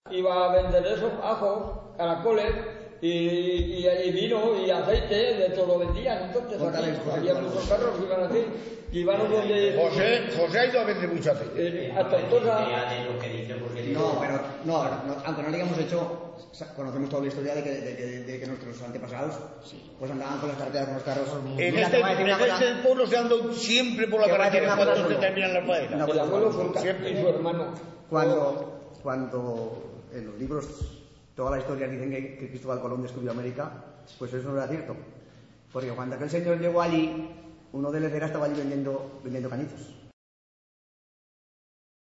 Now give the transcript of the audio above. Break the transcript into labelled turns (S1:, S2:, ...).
S1: iba a vender eso, ajos, caracoles y vino y aceite, de todo lo vendían. Entonces había muchos carros que iban así, y iban donde...
S2: José ha ido a vender mucho aceite.
S1: A Tortosa.
S3: No, aunque no lo hayamos hecho, conocemos toda la historia de que nuestros antepasados pues andaban con las carreteras con los carros.
S2: En este pueblo se anda siempre por la carretera cuando se terminan las faenas.
S1: El abuelo siempre y su hermano.
S3: Cuando en los libros todas las historias dicen que Cristóbal Colón descubrió América, pues eso no era cierto. Porque cuando aquel señor llegó allí, uno de los estaba allí vendiendo cañitos.